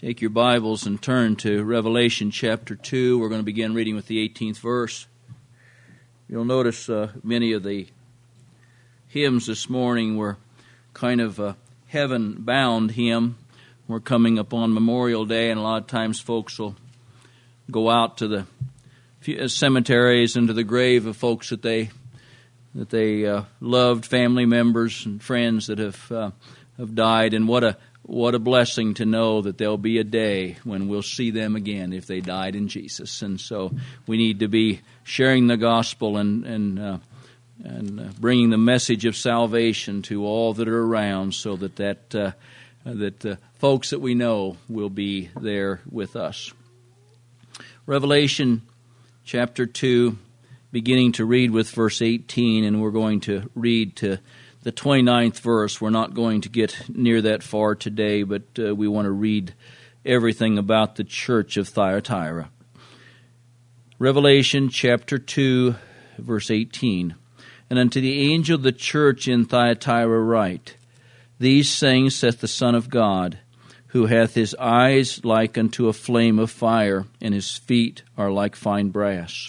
Take your Bibles and turn to Revelation chapter 2. We're going to begin reading with the 18th verse. You'll notice many of the hymns this morning were kind of a heaven-bound hymn. We're coming upon Memorial Day, and a lot of times folks will go out to the cemeteries and to the grave of folks that they loved, family members and friends that have died. And what a blessing to know that there'll be a day when we'll see them again if they died in Jesus. And so we need to be sharing the gospel and bringing the message of salvation to all that are around, so that folks that we know will be there with us. Revelation chapter 2, beginning to read with verse 18, and we're going to read to the 29th verse. We're not going to get near that far today, but we want to read everything about the church of Thyatira. Revelation chapter 2, verse 18. And unto the angel of the church in Thyatira write, These things saith the Son of God, who hath his eyes like unto a flame of fire, and his feet are like fine brass.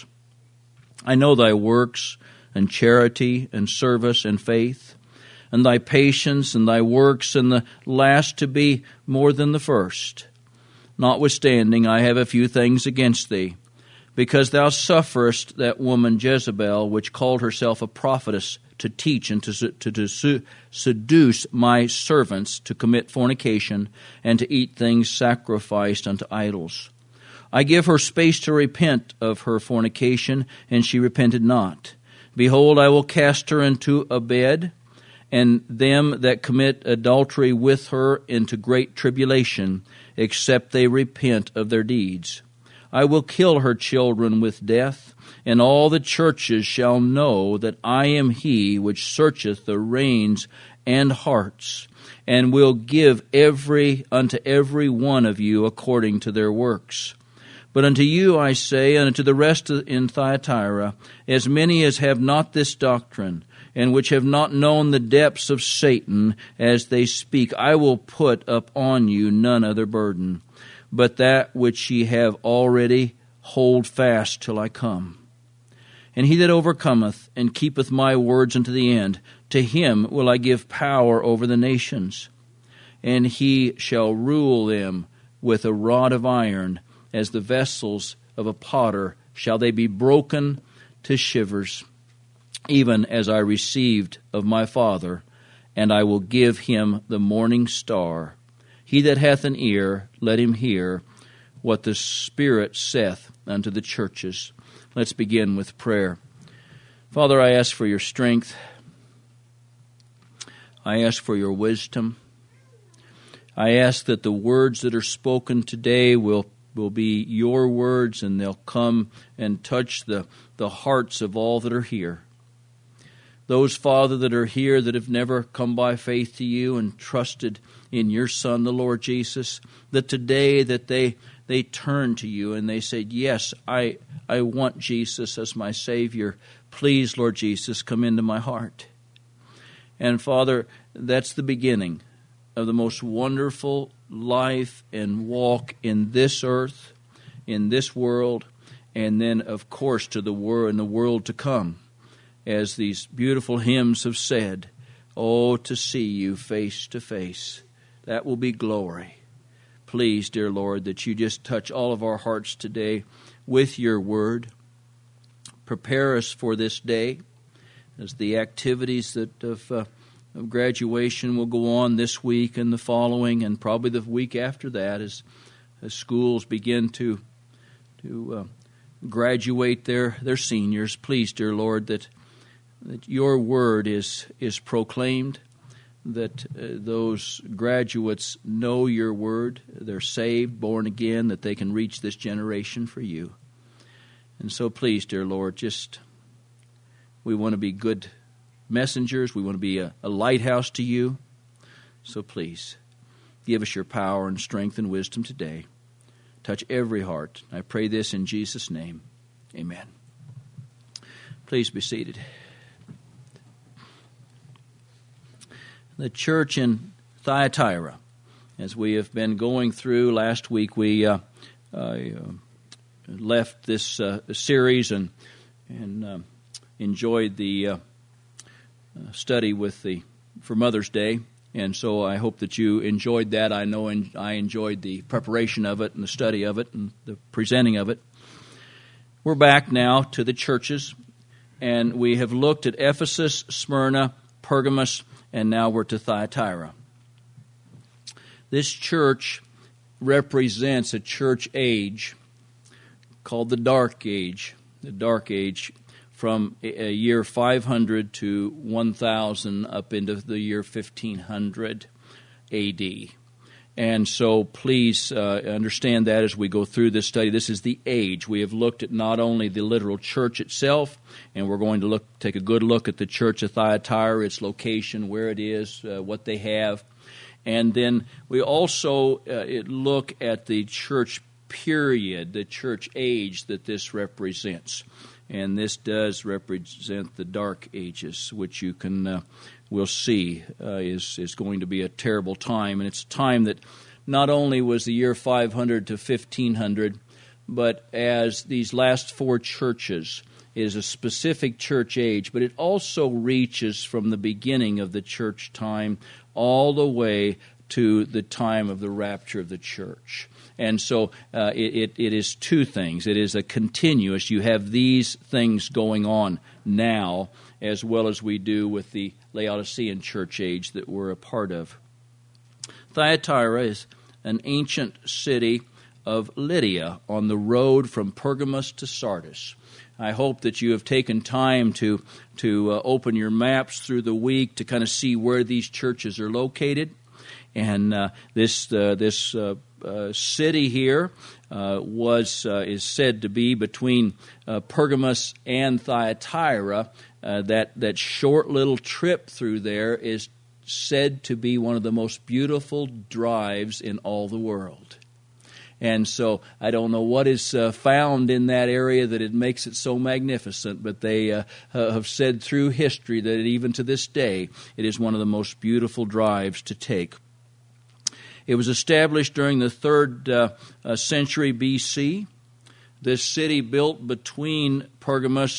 I know thy works, and charity, and service, and faith, and thy patience, and thy works, and the last to be more than the first. Notwithstanding, I have a few things against thee, because thou sufferest that woman Jezebel, which called herself a prophetess, to teach and to seduce my servants to commit fornication, and to eat things sacrificed unto idols. I give her space to repent of her fornication, and she repented not. Behold, I will cast her into a bed, and them that commit adultery with her into great tribulation, except they repent of their deeds. I will kill her children with death, and all the churches shall know that I am he which searcheth the reins and hearts, and will give unto every one of you according to their works. But unto you I say, and unto the rest in Thyatira, as many as have not this doctrine, and which have not known the depths of Satan as they speak, I will put upon you none other burden, but that which ye have already hold fast till I come. And he that overcometh and keepeth my words unto the end, to him will I give power over the nations, and he shall rule them with a rod of iron, as the vessels of a potter shall they be broken to shivers, even as I received of my Father, and I will give him the morning star. He that hath an ear, let him hear what the Spirit saith unto the churches. Let's begin with prayer. Father, I ask for your strength. I ask for your wisdom. I ask that the words that are spoken today will be your words, and they'll come and touch the hearts of all that are here. Those, Father, that are here that have never come by faith to you and trusted in your Son, the Lord Jesus, that today that they turn to you and they say, yes, I want Jesus as my Savior. Please, Lord Jesus, come into my heart. And Father, that's the beginning of the most wonderful life and walk in this earth, in this world, and then, of course, in the world to come. As these beautiful hymns have said, oh, to see you face to face, that will be glory. Please, dear Lord, that you just touch all of our hearts today with your word. Prepare us for this day as the activities of graduation will go on this week and the following, and probably the week after that, as schools begin to graduate their seniors. Please, dear Lord, that your word is proclaimed, that those graduates know your word, they're saved, born again, that they can reach this generation for you. And so please, dear Lord, we want to be good messengers. We want to be a lighthouse to you. So please, give us your power and strength and wisdom today. Touch every heart. I pray this in Jesus' name. Amen. Please be seated. The church in Thyatira as we have been going through. Last week we left this series and enjoyed the study for Mother's Day, and so I hope that you enjoyed that. I know I enjoyed the preparation of it and the study of it and the presenting of it. We're back now to the churches, and we have looked at Ephesus, Smyrna, Pergamos, and now we're to Thyatira. This church represents a church age called the Dark Age. The Dark Age from a year 500 to 1000 up into the year 1500 A.D. And so please understand that as we go through this study. This is the age. We have looked at not only the literal church itself, and we're going to take a good look at the church of Thyatira, its location, where it is, what they have. And then we also look at the church period, the church age that this represents. And this does represent the Dark Ages, which you can we'll see is going to be a terrible time. And it's a time that not only was the year 500 to 1500, but as these last four churches is a specific church age, but it also reaches from the beginning of the church time all the way to the time of the rapture of the church. And so it is two things. It is a continuous. You have these things going on now, as well as we do with the Laodicean church age that we're a part of. Thyatira is an ancient city of Lydia on the road from Pergamos to Sardis. I hope that you have taken time to open your maps through the week to kind of see where these churches are located. And this city here is said to be between Pergamos and Thyatira. That short little trip through there is said to be one of the most beautiful drives in all the world. And so I don't know what is found in that area that it makes it so magnificent, but they have said through history that even to this day it is one of the most beautiful drives to take. It was established during the 3rd century B.C. This city, built between Pergamos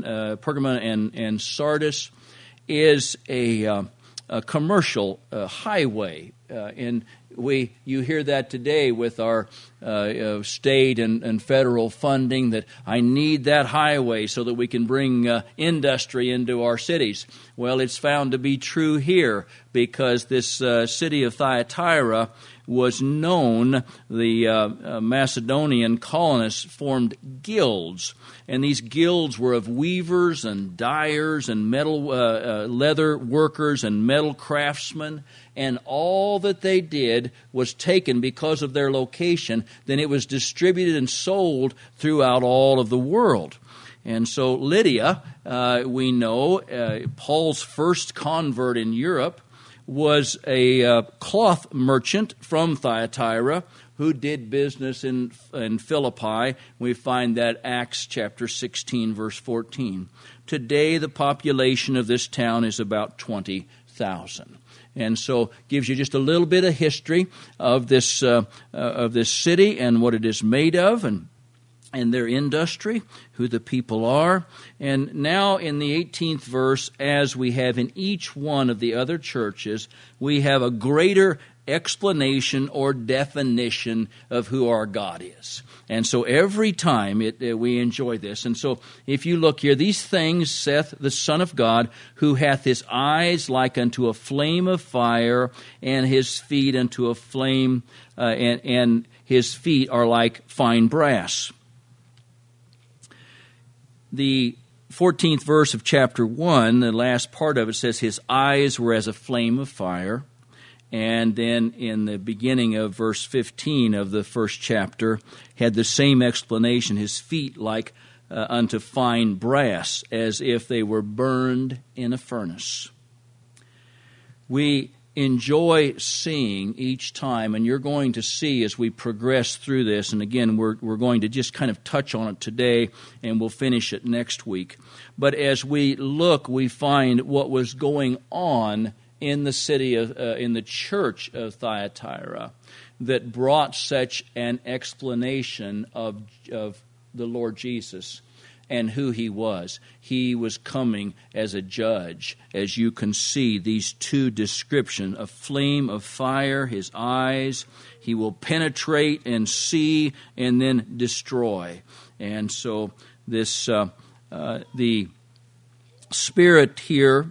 and Sardis, is a commercial highway, and you hear that today with our state and federal funding, that I need that highway so that we can bring industry into our cities. Well, it's found to be true here, because this city of Thyatira was known, the Macedonian colonists formed guilds, and these guilds were of weavers and dyers and metal leather workers and metal craftsmen, and all that they did was taken because of their location. Then it was distributed and sold throughout all of the world. And so Lydia, we know, Paul's first convert in Europe, was a cloth merchant from Thyatira who did business in Philippi. We find that Acts chapter 16, verse 14. Today, the population of this town is about 20,000. And so gives you just a little bit of history of this city and what it is made of, and their industry, who the people are. And now in the 18th verse, as we have in each one of the other churches, we have a greater explanation or definition of who our God is. And so every time we enjoy this. And so if you look here, these things saith the Son of God, who hath his eyes like unto a flame of fire, and his feet unto a flame, and his feet are like fine brass. The 14th verse of chapter 1, the last part of it says, his eyes were as a flame of fire. And then in the beginning of verse 15 of the first chapter, had the same explanation, his feet like unto fine brass, as if they were burned in a furnace. We enjoy seeing each time, and you're going to see as we progress through this, and again, we're going to just kind of touch on it today, and we'll finish it next week. But as we look, we find what was going on in the city of, in the church of Thyatira that brought such an explanation of the Lord Jesus and who he was. He was coming as a judge. As you can see, these two descriptions, a flame of fire, his eyes, he will penetrate and see and then destroy. And so this the Spirit here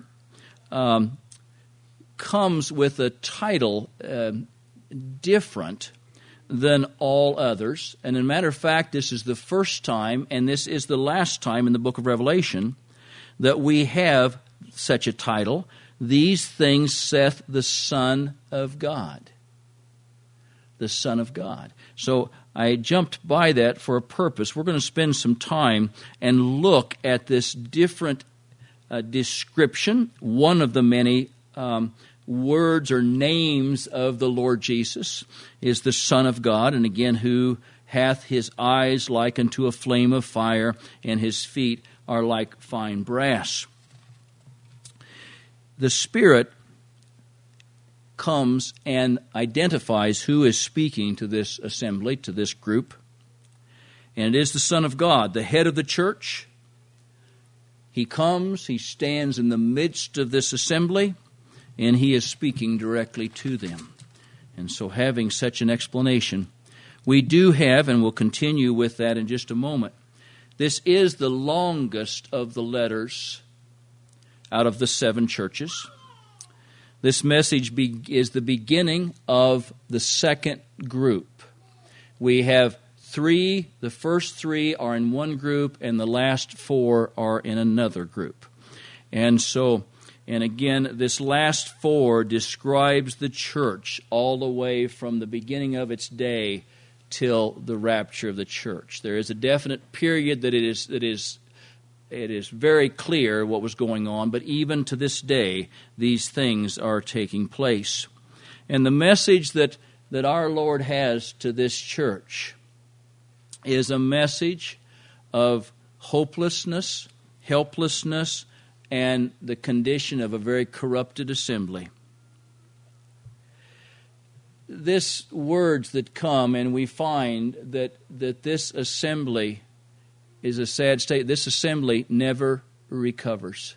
comes with a title different than all others. And as a matter of fact, this is the first time, and this is the last time in the book of Revelation, that we have such a title. These things saith the Son of God. The Son of God. So I jumped by that for a purpose. We're going to spend some time and look at this different description, one of the many words or names of the Lord Jesus is the Son of God, and again, who hath his eyes like unto a flame of fire, and his feet are like fine brass. The Spirit comes and identifies who is speaking to this assembly, to this group, and it is the Son of God, the head of the church. He comes, he stands in the midst of this assembly, and he is speaking directly to them. And so having such an explanation, we do have, and we'll continue with that in just a moment, this is the longest of the letters out of the 7 churches. This message is the beginning of the second group. We have 3, the first 3 are in one group, and the last 4 are in another group. And so, and again, this last 4 describes the church all the way from the beginning of its day till the rapture of the church. There is a definite period that it is very clear what was going on, but even to this day, these things are taking place. And the message that our Lord has to this church is a message of hopelessness, helplessness, and the condition of a very corrupted assembly. This words that come, and we find that this assembly is a sad state. This assembly never recovers.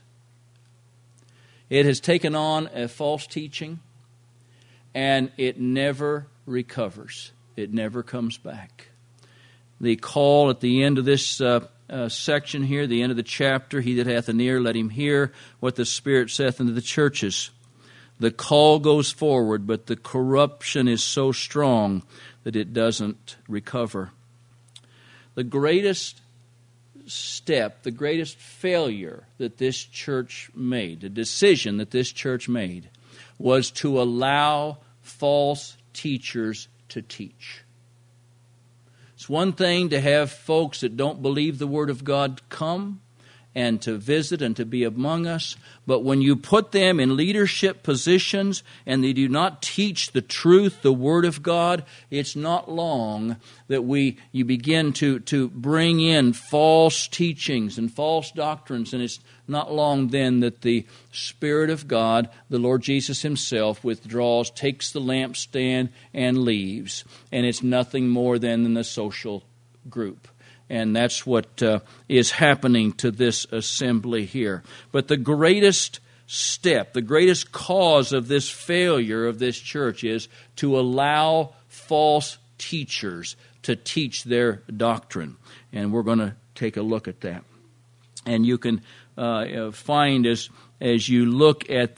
It has taken on a false teaching, and it never recovers. It never comes back. The call at the end of this section here, the end of the chapter, he that hath an ear, let him hear what the Spirit saith unto the churches. The call goes forward, but the corruption is so strong that it doesn't recover. The greatest step, the greatest failure that this church made, the decision that this church made, was to allow false teachers to teach. It's one thing to have folks that don't believe the Word of God come and to visit and to be among us, but when you put them in leadership positions and they do not teach the truth, the Word of God, it's not long that you begin to bring in false teachings and false doctrines, and it's not long then that the Spirit of God, the Lord Jesus Himself, withdraws, takes the lampstand, and leaves. And it's nothing more than the social group. And that's what is happening to this assembly here. But the greatest step, the greatest cause of this failure of this church is to allow false teachers to teach their doctrine. And we're going to take a look at that. And you can find as you look at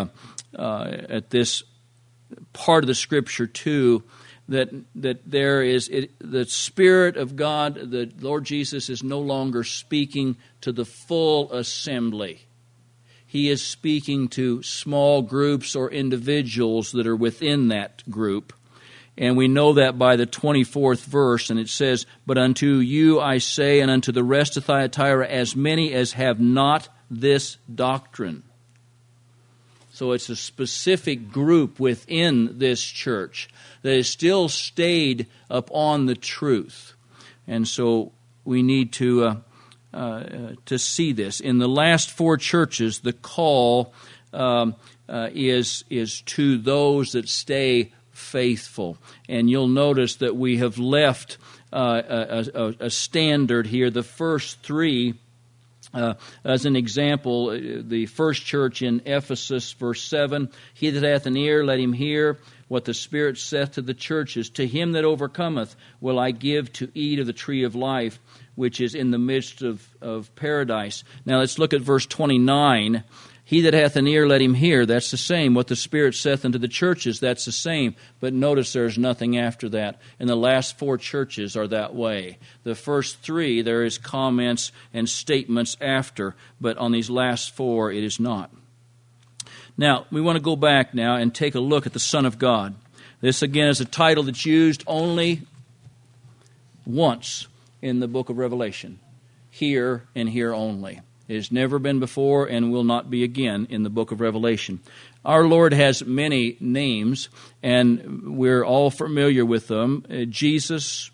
at this part of the Scripture too, that there is the Spirit of God, the Lord Jesus is no longer speaking to the full assembly. He is speaking to small groups or individuals that are within that group. And we know that by the 24th verse, and it says, "But unto you I say, and unto the rest of Thyatira, as many as have not this doctrine." So it's a specific group within this church that has still stayed upon the truth. And so we need to see this. In the last 4 churches, the call is to those that stay faithful. And you'll notice that we have left a standard here. The first three, as an example, the first church in Ephesus, verse 7, he that hath an ear, let him hear what the Spirit saith to the churches. To him that overcometh will I give to eat of the tree of life, which is in the midst of paradise. Now let's look at verse 29. He that hath an ear, let him hear. That's the same. What the Spirit saith unto the churches, that's the same. But notice there's nothing after that. And the last four churches are that way. The first three, there is comments and statements after. But on these last four, it is not. Now, we want to go back now and take a look at the Son of God. This, again, is a title that's used only once in the book of Revelation. Here and here only. It has never been before and will not be again in the book of Revelation. Our Lord has many names, and we're all familiar with them. Jesus,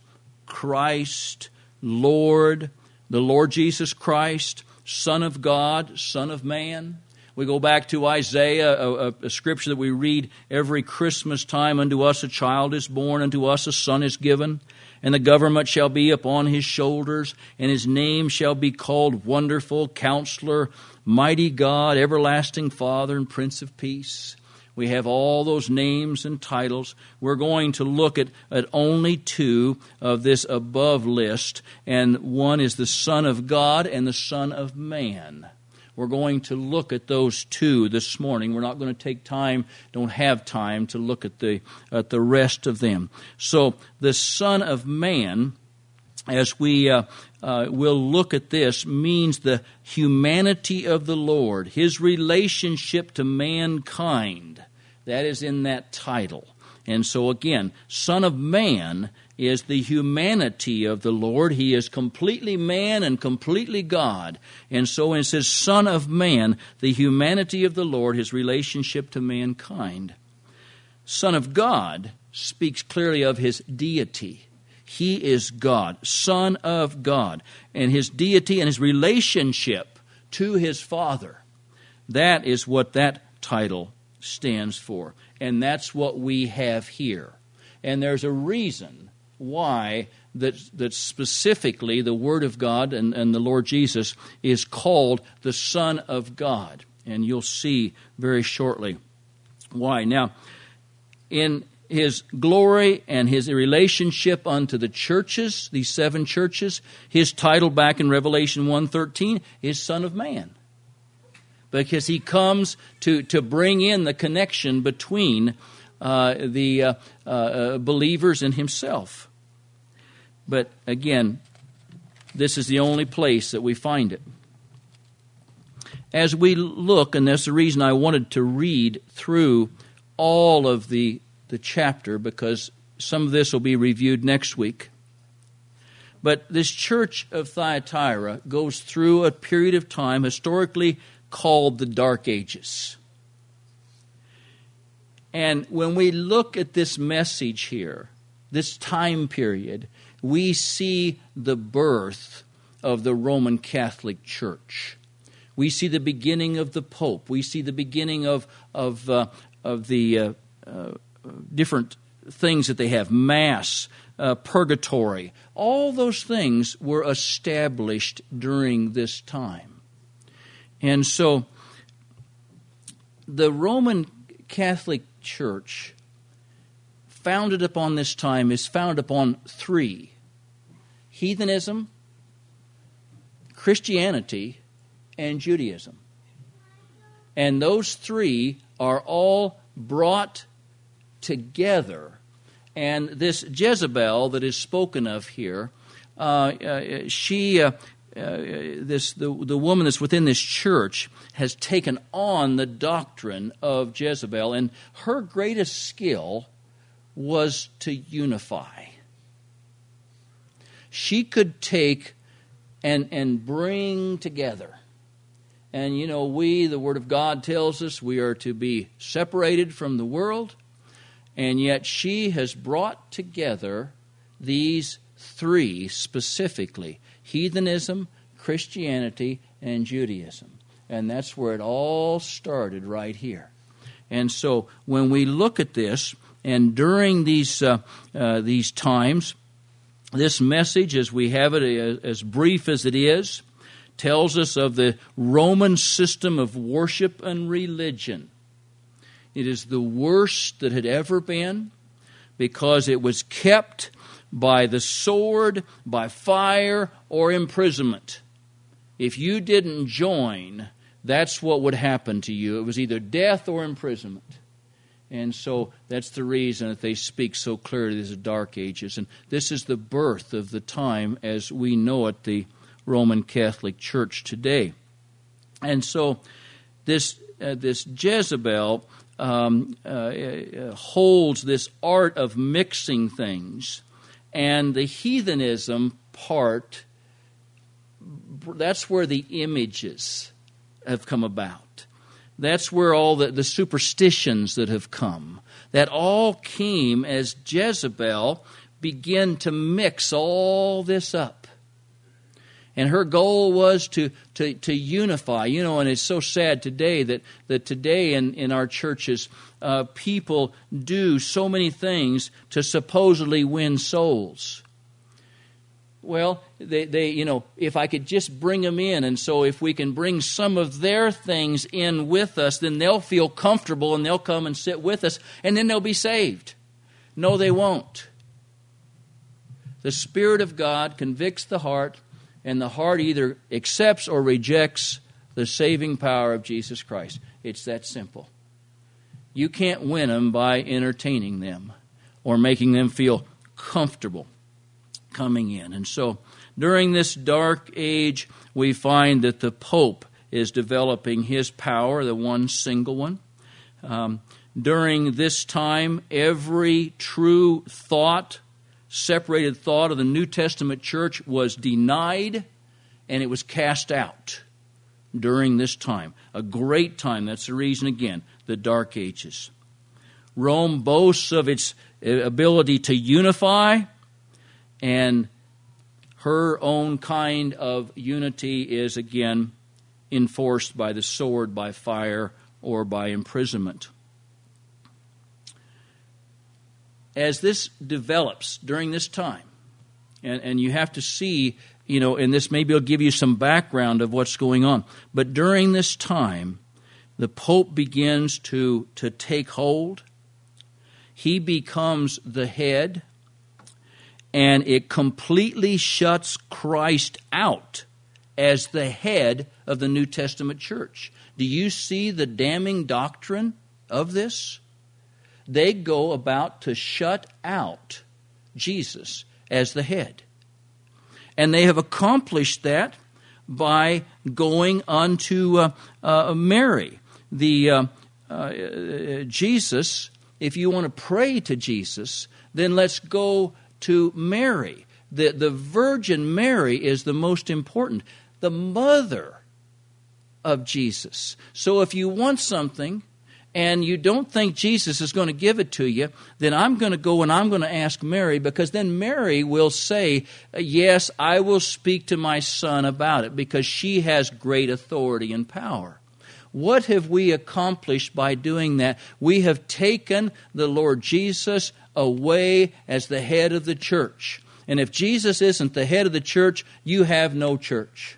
Christ, Lord, the Lord Jesus Christ, Son of God, Son of Man. We go back to Isaiah, a scripture that we read every Christmas time. Unto us a child is born, unto us a son is given, and the government shall be upon his shoulders, and his name shall be called Wonderful, Counselor, Mighty God, Everlasting Father, and Prince of Peace. We have all those names and titles. We're going to look at only two of this above list, and one is the Son of God and the Son of Man. We're going to look at those two this morning. We're not going to take time, don't have time to look at the rest of them. So the Son of Man, as we will look at this, means the humanity of the Lord, his relationship to mankind. That is in that title. And so again, Son of Man is the humanity of the Lord. He is completely man and completely God. And so when it says Son of Man, the humanity of the Lord, his relationship to mankind. Son of God speaks clearly of his deity. He is God, Son of God, and his deity and his relationship to his Father. That is what that title stands for. And that's what we have here. And there's a reason why that specifically the Word of God and the Lord Jesus is called the Son of God. And you'll see very shortly why. Now, in his glory and his relationship unto the churches, these seven churches, his title back in Revelation 1:13 is Son of Man. Because he comes to bring in the connection between the believers and himself. But again, this is the only place that we find it. As we look, and that's the reason I wanted to read through all of the chapter, because some of this will be reviewed next week. But this church of Thyatira goes through a period of time historically called the Dark Ages. And when we look at this message here, this time period, we see the birth of the Roman Catholic Church. We see the beginning of the Pope. We see the beginning of the different things that they have, Mass, purgatory. All those things were established during this time. And so the Roman Catholic Church, founded upon this time, is founded upon three: heathenism, Christianity, and Judaism. And those three are all brought together. And this Jezebel that is spoken of here, the woman that's within this church has taken on the doctrine of Jezebel, and her greatest skill was to unify. She could take and bring together. And the Word of God tells us we are to be separated from the world, and yet she has brought together these three specifically: heathenism, Christianity, and Judaism. And that's where it all started, right here. And so when we look at this, and during these times, this message, as we have it, as brief as it is, tells us of the Roman system of worship and religion. It is the worst that had ever been, because it was kept by the sword, by fire, or imprisonment. If you didn't join, that's what would happen to you. It was either death or imprisonment. And so that's the reason that they speak so clearly as the Dark Ages. And this is the birth of the time as we know it, the Roman Catholic Church today. And so this Jezebel holds this art of mixing things, and the heathenism part, that's where the images have come about. That's where all the superstitions that have come, that all came as Jezebel began to mix all this up. And her goal was to unify, and it's so sad today that today in our churches, people do so many things to supposedly win souls. Well, they if I could just bring them in, and so if we can bring some of their things in with us, then they'll feel comfortable and they'll come and sit with us, and then they'll be saved. No, they won't. The Spirit of God convicts the heart, and the heart either accepts or rejects the saving power of Jesus Christ. It's that simple. You can't win them by entertaining them or making them feel comfortable coming in. And so during this dark age, we find that the Pope is developing his power, the one single one. During this time, every true thought, separated thought of the New Testament church was denied, and it was cast out during this time. A great time. That's the reason, again, the Dark Ages. Rome boasts of its ability to unify, and her own kind of unity is, again, enforced by the sword, by fire, or by imprisonment. As this develops during this time, and you have to see, and this maybe will give you some background of what's going on, but during this time, the Pope begins to take hold. He becomes the head, and it completely shuts Christ out as the head of the New Testament church. Do you see the damning doctrine of this? They go about to shut out Jesus as the head. And they have accomplished that by going unto Mary. Jesus, if you want to pray to Jesus, then let's go to Mary. The Virgin Mary is the most important, the mother of Jesus. So if you want something and you don't think Jesus is going to give it to you, then I'm going to go and I'm going to ask Mary, because then Mary will say, yes, I will speak to my son about it, because she has great authority and power. What have we accomplished by doing that? We have taken the Lord Jesus away as the head of the church. And if Jesus isn't the head of the church, you have no church.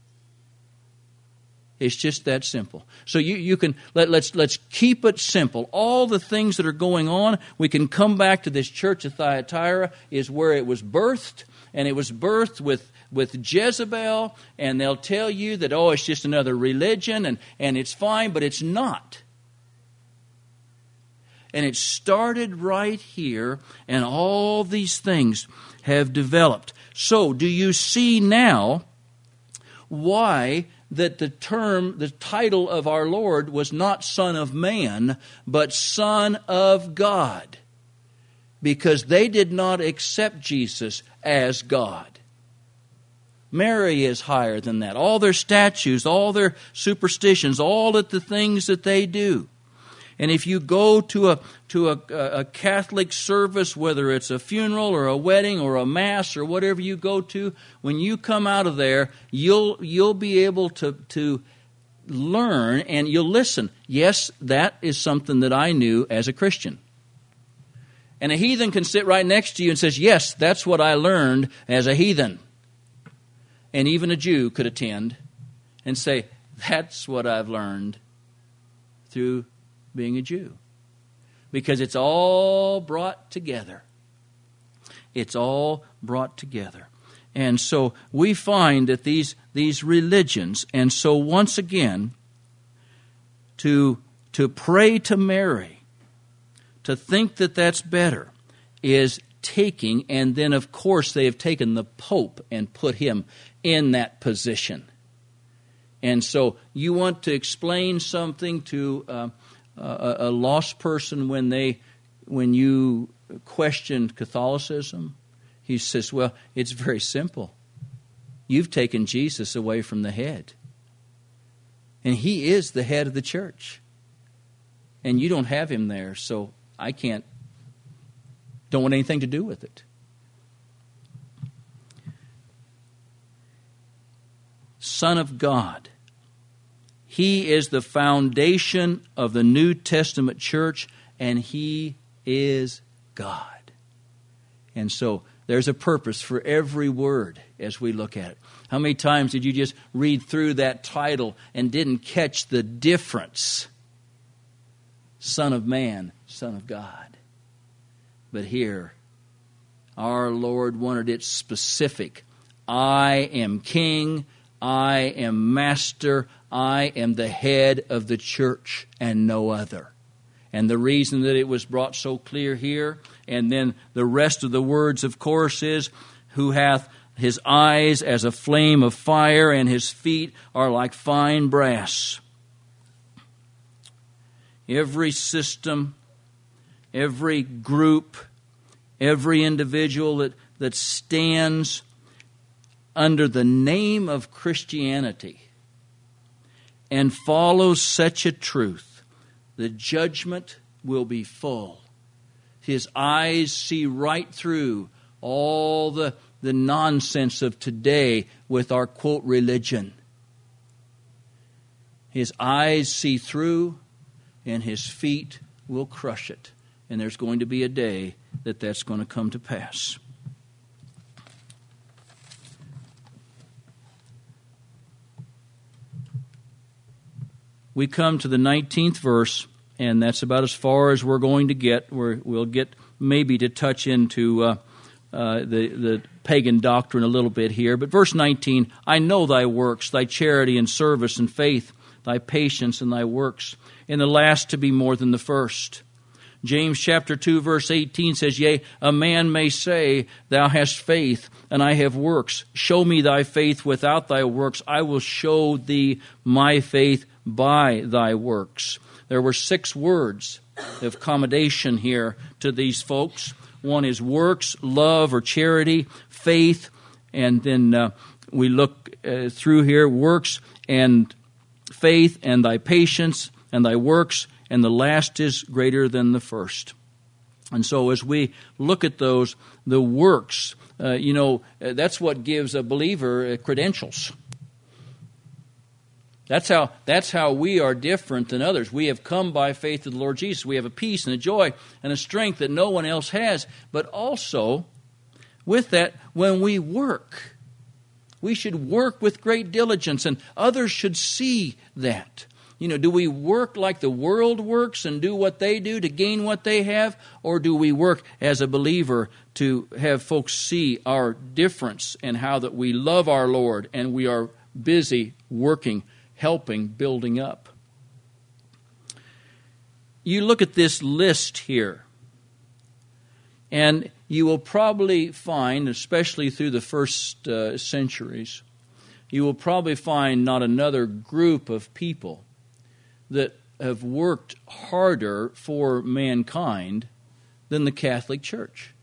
It's just that simple. So you can let's keep it simple. All the things that are going on, we can come back to this church of Thyatira is where it was birthed, and it was birthed with Jezebel, and they'll tell you that, it's just another religion and it's fine, but it's not. And it started right here, and all these things have developed. So do you see now why that the title of our Lord was not Son of Man, but Son of God? Because they did not accept Jesus as God. Mary is higher than that. All their statues, all their superstitions, all of the things that they do. And if you go to a Catholic service, whether it's a funeral or a wedding or a mass or whatever you go to, when you come out of there, you'll be able to learn and you'll listen. Yes, that is something that I knew as a Christian. And a heathen can sit right next to you and says, yes, that's what I learned as a heathen. And even a Jew could attend and say, that's what I've learned through being a Jew. Because it's all brought together. It's all brought together. And so we find that these religions, and so once again, to pray to Mary, to think that that's better, is taking, and then of course they have taken the Pope and put him in that position. And so you want to explain something to a lost person when you question Catholicism, he says, well, it's very simple. You've taken Jesus away from the head. And he is the head of the church. And you don't have him there, so I don't want anything to do with it. Son of God. He is the foundation of the New Testament church, and he is God. And so there's a purpose for every word as we look at it. How many times did you just read through that title and didn't catch the difference? Son of man, Son of God. But here, our Lord wanted it specific. I am king, I am master, I am the head of the church and no other. And the reason that it was brought so clear here, and then the rest of the words, of course, is, who hath his eyes as a flame of fire, and his feet are like fine brass. Every system, every group, every individual that stands under the name of Christianity and follows such a truth, the judgment will be full. His eyes see right through all the nonsense of today with our, quote, religion. His eyes see through, and his feet will crush it. And there's going to be a day that that's going to come to pass. We come to the 19th verse, and that's about as far as we're going to get. We'll get maybe to touch into the pagan doctrine a little bit here. But verse 19, I know thy works, thy charity and service and faith, thy patience and thy works, and the last to be more than the first. James chapter 2 verse 18 says, yea, a man may say, thou hast faith, and I have works. Show me thy faith without thy works. I will show thee my faith by thy works. There were 6 words of commendation here to these folks. One is works, love or charity, faith, and then we look through here, works and faith and thy patience and thy works, and the last is greater than the first. And so as we look at those, the works, that's what gives a believer credentials. That's how we are different than others. We have come by faith in the Lord Jesus. We have a peace and a joy and a strength that no one else has. But also, with that, when we work, we should work with great diligence, and others should see that. Do we work like the world works and do what they do to gain what they have? Or do we work as a believer to have folks see our difference and how that we love our Lord and we are busy working, helping, building up? You look at this list here, and you will probably find, especially through the first centuries, you will probably find not another group of people that have worked harder for mankind than the Catholic Church.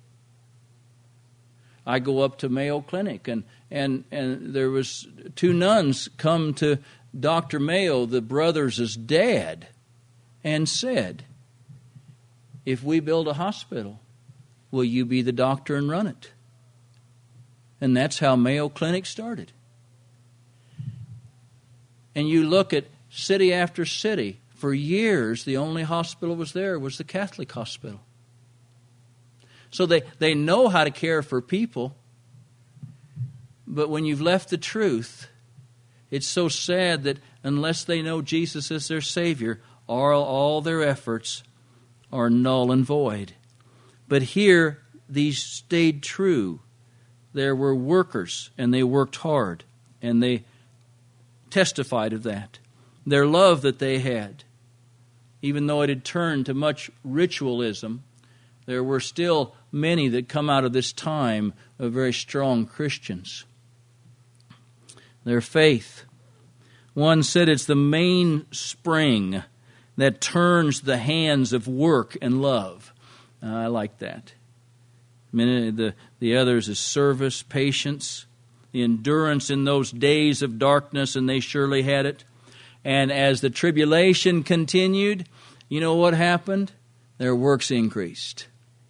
I go up to Mayo Clinic, and there was 2 nuns come to Dr. Mayo, the brothers' dad, and said, if we build a hospital, will you be the doctor and run it? And that's how Mayo Clinic started. And you look at city after city. For years, the only hospital was there was the Catholic hospital. So they know how to care for people. But when you've left the truth, it's so sad that unless they know Jesus as their Savior, all their efforts are null and void. But here, these stayed true. There were workers, and they worked hard, and they testified of that. Their love that they had, even though it had turned to much ritualism, there were still many that come out of this time of very strong Christians. Their faith. One said it's the mainspring that turns the hands of work and love. I like that. The others is service, patience, the endurance in those days of darkness, and they surely had it. And as the tribulation continued, you know what happened? Their works increased.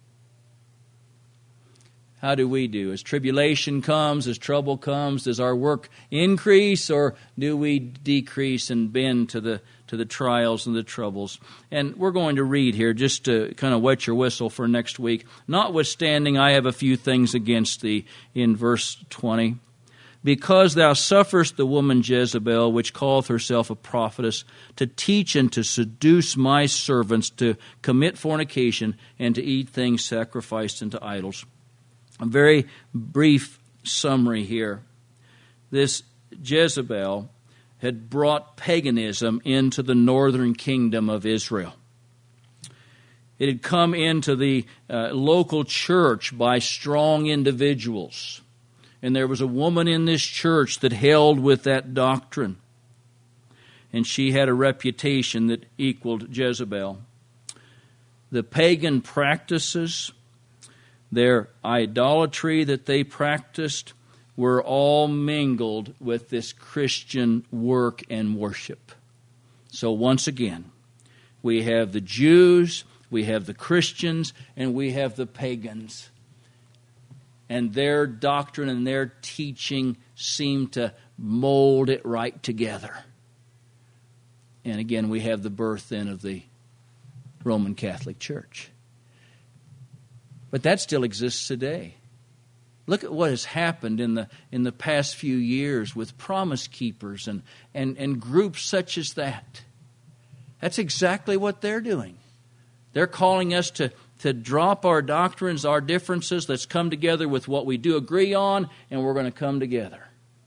How do we do? As tribulation comes, as trouble comes, does our work increase, or do we decrease and bend to the trials and the troubles? And we're going to read here just to kind of wet your whistle for next week. Notwithstanding, I have a few things against thee in verse 20. Because thou sufferest the woman Jezebel, which calleth herself a prophetess, to teach and to seduce my servants to commit fornication and to eat things sacrificed unto idols. A very brief summary here. This Jezebel had brought paganism into the northern kingdom of Israel. It had come into the local church by strong individuals. And there was a woman in this church that held with that doctrine. And she had a reputation that equaled Jezebel. The pagan practices, their idolatry that they practiced, were all mingled with this Christian work and worship. So once again, we have the Jews, we have the Christians, and we have the pagans. And their doctrine and their teaching seem to mold it right together. And again, we have the birth then of the Roman Catholic Church. But that still exists today. Look at what has happened in the past few years with Promise Keepers and groups such as that. That's exactly what they're doing. They're calling us to drop our doctrines, our differences. Let's come together with what we do agree on, and we're going to come together.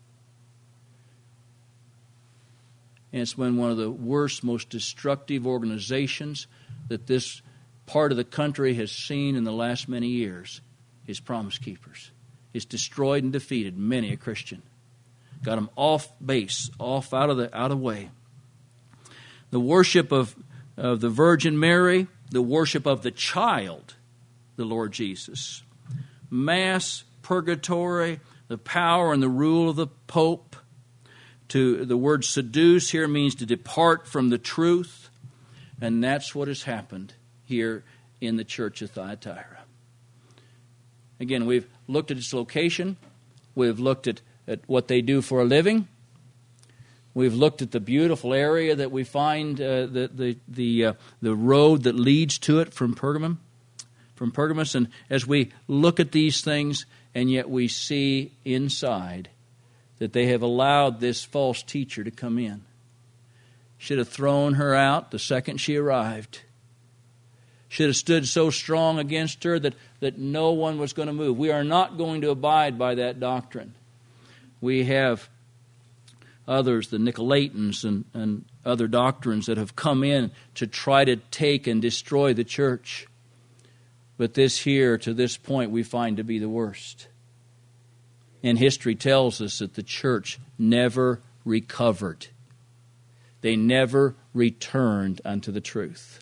And it's been one of the worst, most destructive organizations that this part of the country has seen in the last many years is Promise Keepers. It's destroyed and defeated many a Christian. Got them off base, off out of the way. The worship of the Virgin Mary, the worship of the child, the Lord Jesus. Mass, purgatory, the power and the rule of the Pope. The word seduce here means to depart from the truth. And that's what has happened here in the church of Thyatira. Again, we've looked at its location. We've looked at what they do for a living. We've looked at the beautiful area that we find, the road that leads to it from Pergamos. And as we look at these things, and yet we see inside that they have allowed this false teacher to come in. Should have thrown her out the second she arrived. Should have stood so strong against her that no one was going to move. We are not going to abide by that doctrine. We have others, the Nicolaitans and other doctrines that have come in to try to take and destroy the church. But this here, to this point, we find to be the worst. And history tells us that the church never recovered. They never returned unto the truth.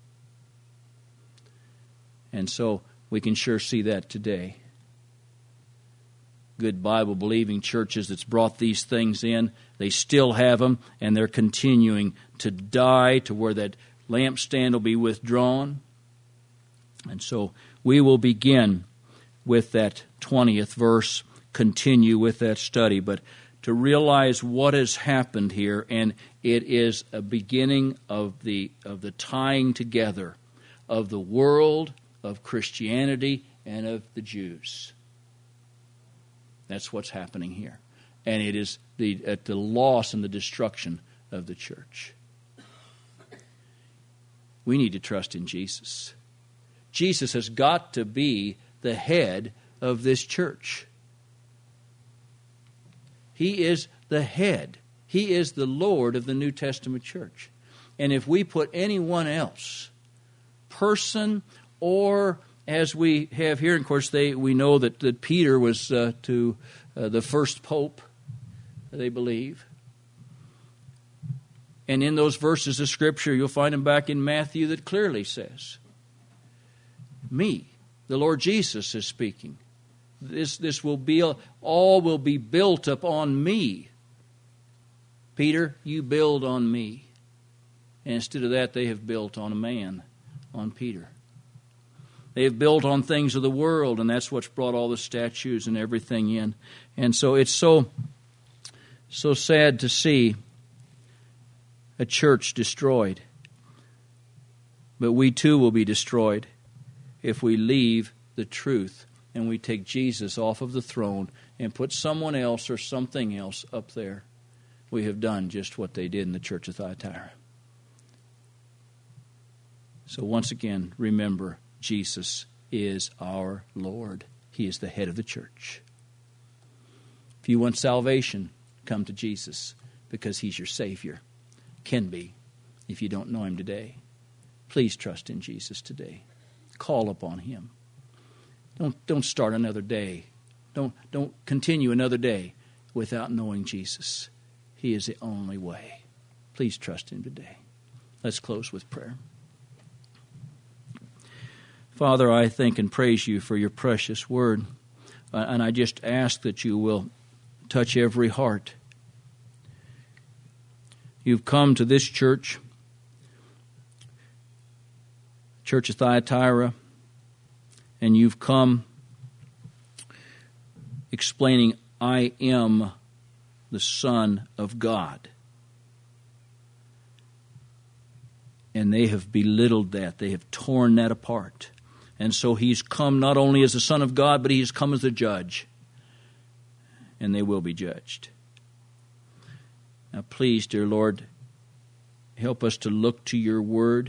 And so we can sure see that today. Good Bible-believing churches that's brought these things in, they still have them, and they're continuing to die to where that lampstand will be withdrawn. And so we will begin with that 20th verse, continue with that study. But realize what has happened here, and it is a beginning of the tying together of the world, of Christianity, and of the Jews. That's what's happening here. And it is at the loss and the destruction of the church. We need to trust in Jesus. Jesus has got to be the head of this church. He is the head. He is the Lord of the New Testament church. And if we put anyone else, person, or as we have here, of course, we know that Peter was to the first pope, they believe. And in those verses of Scripture, you'll find them back in Matthew that clearly says, me, the Lord Jesus is speaking. This will be, all will be built upon me. Peter, you build on me. And instead of that, they have built on a man, on Peter. They have built on things of the world, and that's what's brought all the statues and everything in. And so it's so sad to see a church destroyed. But we too will be destroyed if we leave the truth and we take Jesus off of the throne and put someone else or something else up there. We have done just what they did in the church of Thyatira. So once again, remember, Jesus is our Lord. He is the head of the church. If you want salvation, come to Jesus because He's your Savior. Can be if you don't know Him today. Please trust in Jesus today. Call upon Him. Don't start another day. Don't continue another day without knowing Jesus. He is the only way. Please trust Him today. Let's close with prayer. Father, I thank and praise You for Your precious word. And I just ask that You will touch every heart. You've come to this church, Church of Thyatira, and you've come explaining, I am the Son of God. And they have belittled that. They have torn that apart. And so He's come not only as the Son of God, but He's come as a judge. And they will be judged. Now please, dear Lord, help us to look to Your word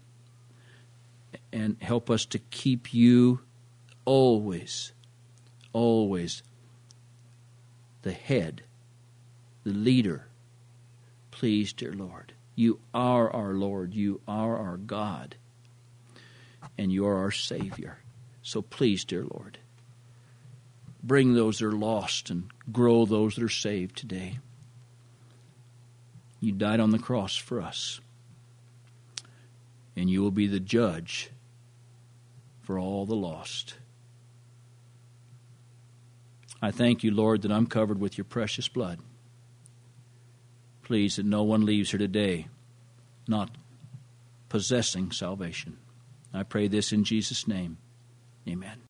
and help us to keep You always, always the head, the leader. Please, dear Lord, You are our Lord, You are our God, and You are our Savior. So please, dear Lord, bring those that are lost and grow those that are saved today. You died on the cross for us, and You will be the judge for all the lost. I thank You, Lord, that I'm covered with Your precious blood. Please, that no one leaves here today not possessing salvation. I pray this in Jesus' name. Amen.